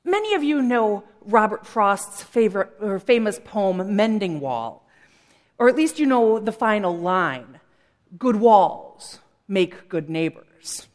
Many of you know Robert Frost's famous poem, Mending Wall, or at least you know the final line, "Good walls make good neighbors."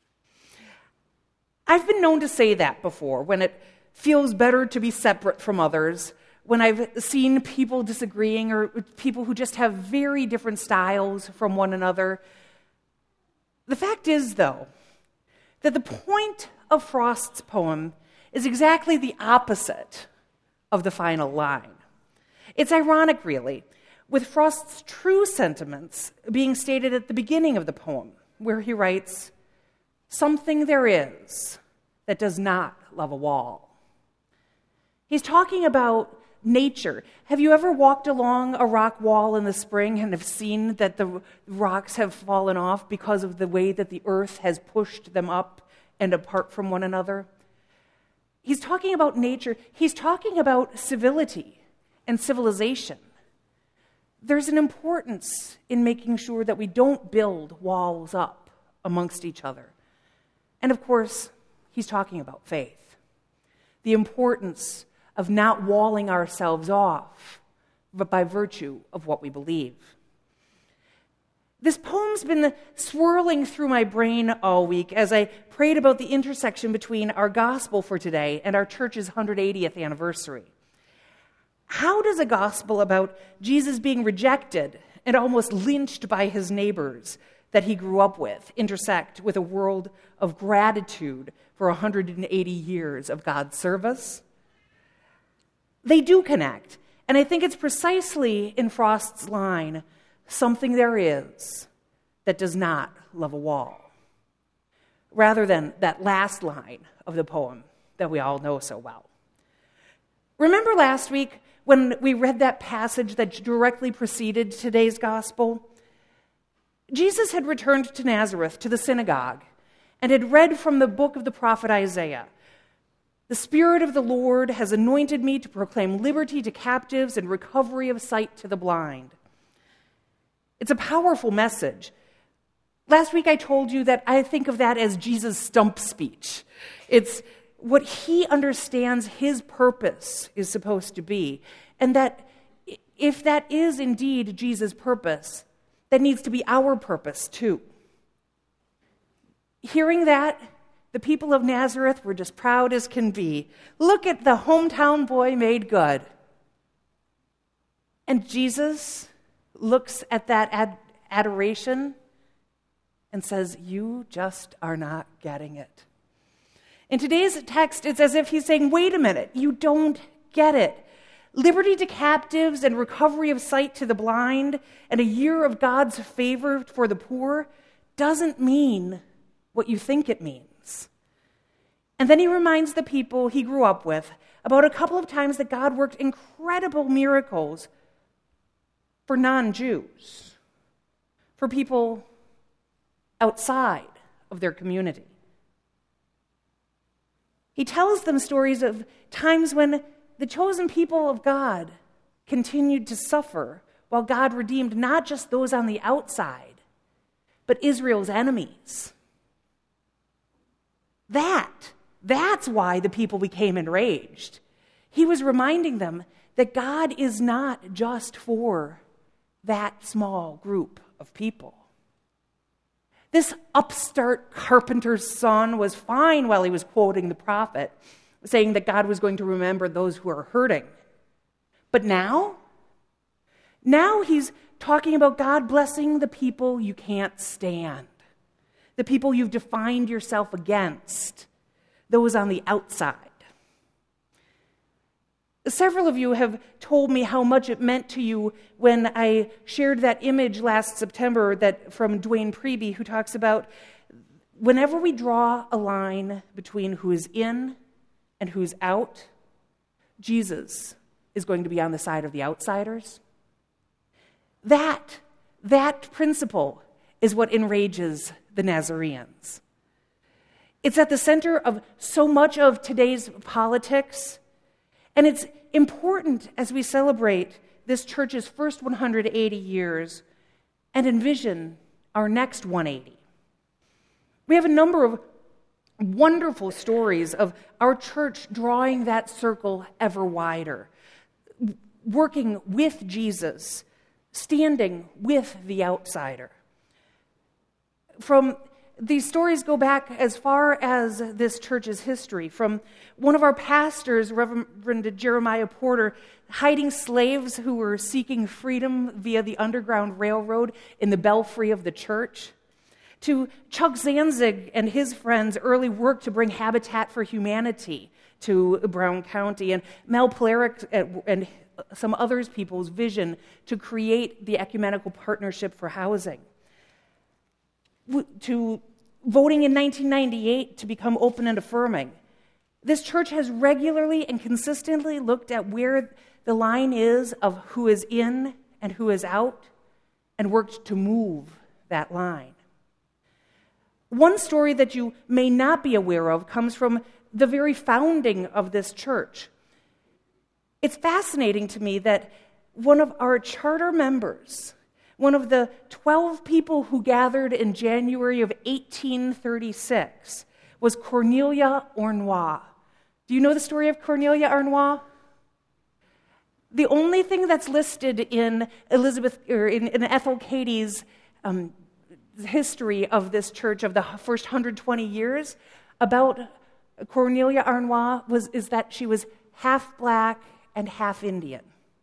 I've been known to say that before, when it feels better to be separate from others, when I've seen people disagreeing or people who just have very different styles from one another. The fact is, though, that the point of Frost's poem is exactly the opposite of the final line. It's ironic, really, with Frost's true sentiments being stated at the beginning of the poem, where he writes, "Something there is that does not love a wall." He's talking about nature. Have you ever walked along a rock wall in the spring and have seen that the rocks have fallen off because of the way that the earth has pushed them up and apart from one another? He's talking about nature. He's talking about civility and civilization. There's an importance in making sure that we don't build walls up amongst each other. And of course, he's talking about faith. The importance of not walling ourselves off, but by virtue of what we believe. This poem's been swirling through my brain all week as I prayed about the intersection between our gospel for today and our church's 180th anniversary. How does a gospel about Jesus being rejected and almost lynched by his neighbors that he grew up with intersect with a world of gratitude for 180 years of God's service? They do connect, and I think it's precisely in Frost's line, "Something there is that does not love a wall," rather than that last line of the poem that we all know so well. Remember last week when we read that passage that directly preceded today's gospel? Jesus had returned to Nazareth, to the synagogue, and had read from the book of the prophet Isaiah. "The Spirit of the Lord has anointed me to proclaim liberty to captives and recovery of sight to the blind." It's a powerful message. Last week I told you that I think of that as Jesus' stump speech. It's what he understands his purpose is supposed to be. And that if that is indeed Jesus' purpose, that needs to be our purpose too. Hearing that, the people of Nazareth were just proud as can be. Look at the hometown boy made good. And Jesus looks at that adoration and says, "You just are not getting it." In today's text, it's as if he's saying, wait a minute, you don't get it. Liberty to captives and recovery of sight to the blind and a year of God's favor for the poor doesn't mean what you think it means. And then he reminds the people he grew up with about a couple of times that God worked incredible miracles for non-Jews, for people outside of their community. He tells them stories of times when the chosen people of God continued to suffer while God redeemed not just those on the outside, but Israel's enemies. That's why the people became enraged. He was reminding them that God is not just for that small group of people. This upstart carpenter's son was fine while he was quoting the prophet, saying that God was going to remember those who are hurting. But now he's talking about God blessing the people you can't stand, the people you've defined yourself against, those on the outside. Several of you have told me how much it meant to you when I shared that image last September from Dwayne Preby, who talks about whenever we draw a line between who is in and who's out, Jesus is going to be on the side of the outsiders. That principle is what enrages the Nazareans. It's at the center of so much of today's politics, and it's important as we celebrate this church's first 180 years and envision our next 180. We have a number of wonderful stories of our church drawing that circle ever wider, working with Jesus, standing with the outsider. These stories go back as far as this church's history. From one of our pastors, Reverend Jeremiah Porter, hiding slaves who were seeking freedom via the Underground Railroad in the belfry of the church, to Chuck Zanzig and his friends' early work to bring Habitat for Humanity to Brown County, and Mel Plerick and some others people's vision to create the Ecumenical Partnership for Housing, to voting in 1998 to become open and affirming. This church has regularly and consistently looked at where the line is of who is in and who is out, and worked to move that line. One story that you may not be aware of comes from the very founding of this church. It's fascinating to me that one of our charter members, one of the 12 people who gathered in January of 1836, was Cornelia Ornois. Do you know the story of Cornelia Ornois? The only thing that's listed in in Ethel Cady's history of this church of the first 120 years about Cornelia Ornois is that she was half black and half Indian.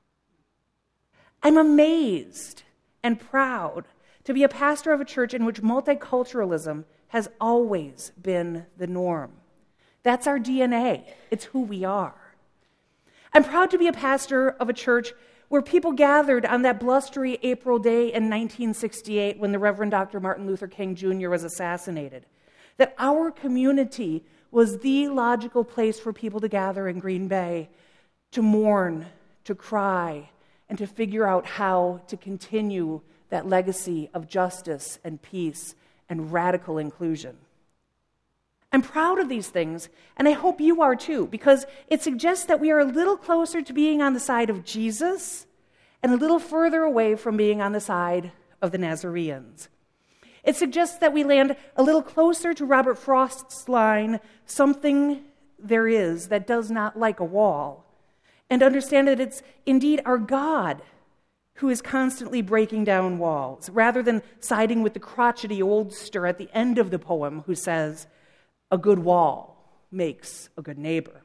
I'm amazed and proud to be a pastor of a church in which multiculturalism has always been the norm. That's our DNA. It's who we are. I'm proud to be a pastor of a church where people gathered on that blustery April day in 1968 when the Reverend Dr. Martin Luther King Jr. was assassinated. That our community was the logical place for people to gather in Green Bay, to mourn, to cry, and to figure out how to continue that legacy of justice and peace and radical inclusion. I'm proud of these things, and I hope you are too, because it suggests that we are a little closer to being on the side of Jesus and a little further away from being on the side of the Nazareans. It suggests that we land a little closer to Robert Frost's line, "Something there is that does not like a wall," and understand that it's indeed our God who is constantly breaking down walls, rather than siding with the crotchety oldster at the end of the poem who says, "A good wall makes a good neighbor."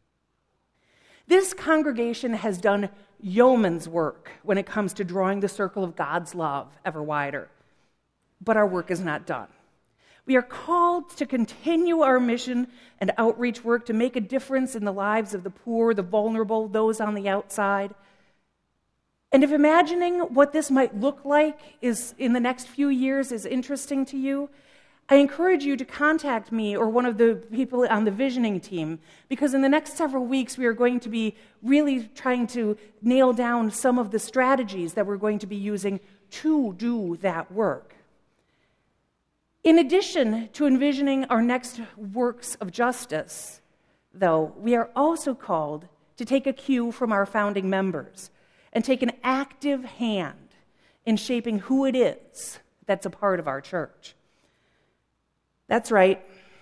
This congregation has done yeoman's work when it comes to drawing the circle of God's love ever wider. But our work is not done. We are called to continue our mission and outreach work to make a difference in the lives of the poor, the vulnerable, those on the outside. And if imagining what this might look like is in the next few years is interesting to you, I encourage you to contact me or one of the people on the visioning team, because in the next several weeks we are going to be really trying to nail down some of the strategies that we're going to be using to do that work. In addition to envisioning our next works of justice, though, we are also called to take a cue from our founding members and take an active hand in shaping who it is that's a part of our church. That's right.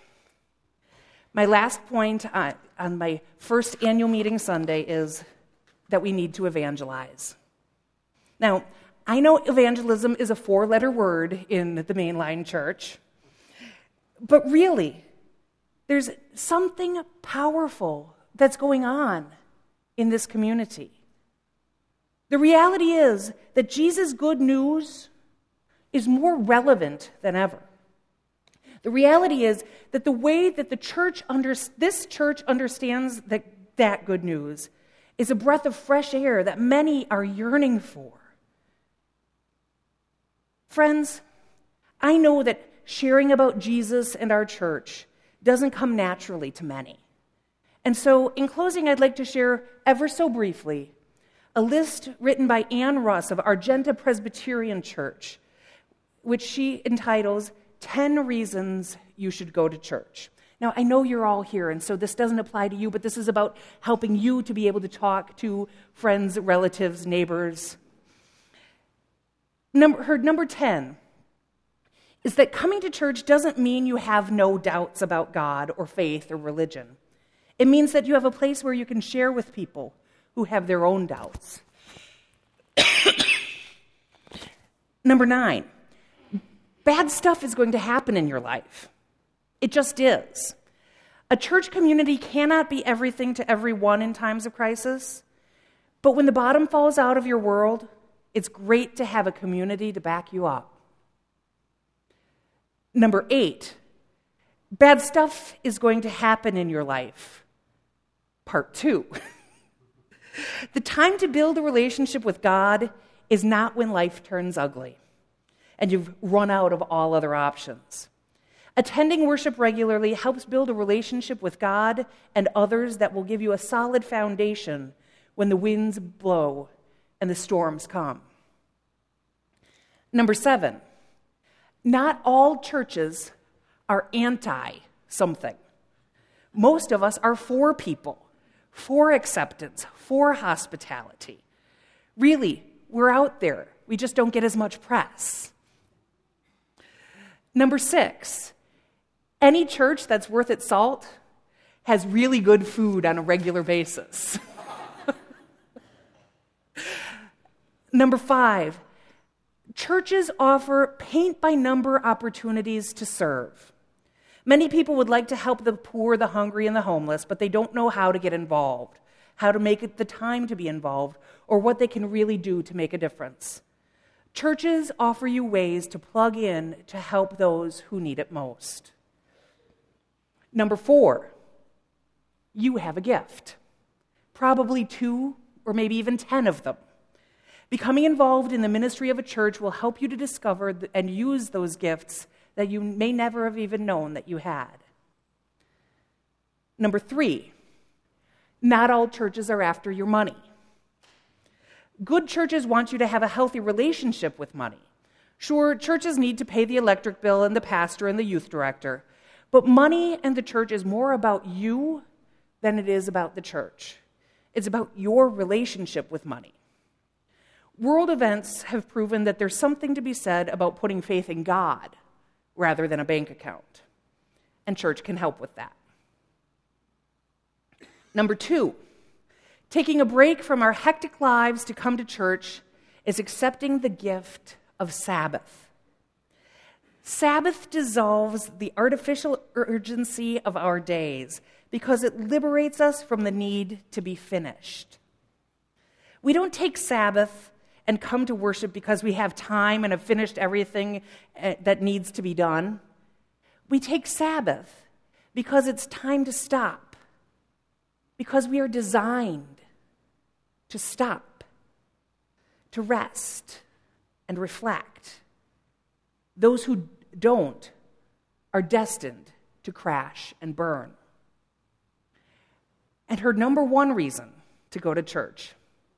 My last point on my first annual meeting Sunday is that we need to evangelize. Now, I know evangelism is a 4-letter word in the mainline church, but really, there's something powerful that's going on in this community. The reality is that Jesus' good news is more relevant than ever. The reality is that the way that this church understands that good news is a breath of fresh air that many are yearning for. Friends, I know that sharing about Jesus and our church doesn't come naturally to many. And so, in closing, I'd like to share ever so briefly a list written by Ann Russ of Argenta Presbyterian Church, which she entitles 10 Reasons You Should Go to Church. Now, I know you're all here, and so this doesn't apply to you, but this is about helping you to be able to talk to friends, relatives, neighbors. Number 10. is that coming to church doesn't mean you have no doubts about God or faith or religion. It means that you have a place where you can share with people who have their own doubts. Number 9, bad stuff is going to happen in your life. It just is. A church community cannot be everything to everyone in times of crisis, but when the bottom falls out of your world, it's great to have a community to back you up. Number 8, bad stuff is going to happen in your life. Part 2. The time to build a relationship with God is not when life turns ugly and you've run out of all other options. Attending worship regularly helps build a relationship with God and others that will give you a solid foundation when the winds blow and the storms come. Number 7, not all churches are anti-something. Most of us are for people, for acceptance, for hospitality. Really, we're out there. We just don't get as much press. Number 6, any church that's worth its salt has really good food on a regular basis. Number 5, churches offer paint-by-number opportunities to serve. Many people would like to help the poor, the hungry, and the homeless, but they don't know how to get involved, how to make it the time to be involved, or what they can really do to make a difference. Churches offer you ways to plug in to help those who need it most. Number 4, you have a gift. Probably 2 or maybe even 10 of them. Becoming involved in the ministry of a church will help you to discover and use those gifts that you may never have even known that you had. Number 3, not all churches are after your money. Good churches want you to have a healthy relationship with money. Sure, churches need to pay the electric bill and the pastor and the youth director, but money and the church is more about you than it is about the church. It's about your relationship with money. World events have proven that there's something to be said about putting faith in God rather than a bank account, and church can help with that. Number 2, taking a break from our hectic lives to come to church is accepting the gift of Sabbath. Sabbath dissolves the artificial urgency of our days because it liberates us from the need to be finished. We don't take Sabbath and come to worship because we have time and have finished everything that needs to be done. We take Sabbath because it's time to stop, because we are designed to stop, to rest and reflect. Those who don't are destined to crash and burn. And her number 1 reason to go to church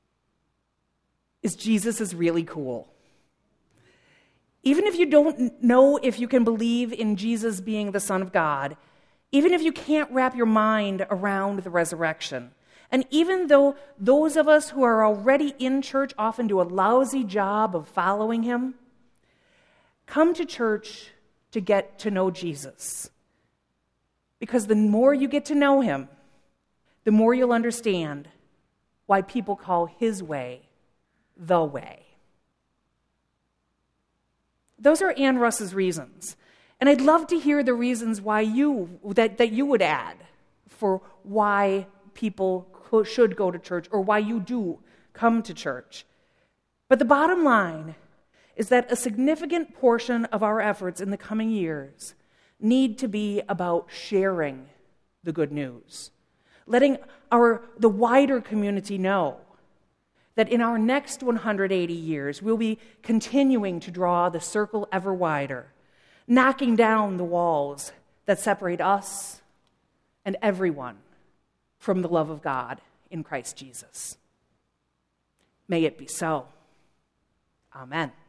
is Jesus is really cool. Even if you don't know if you can believe in Jesus being the Son of God, even if you can't wrap your mind around the resurrection, and even though those of us who are already in church often do a lousy job of following him, come to church to get to know Jesus. Because the more you get to know him, the more you'll understand why people call his way the way. Those are Ann Russ's reasons. And I'd love to hear the reasons why that you would add for why people should go to church or why you do come to church. But the bottom line is that a significant portion of our efforts in the coming years need to be about sharing the good news, letting the wider community know that in our next 180 years, we'll be continuing to draw the circle ever wider, knocking down the walls that separate us and everyone from the love of God in Christ Jesus. May it be so. Amen.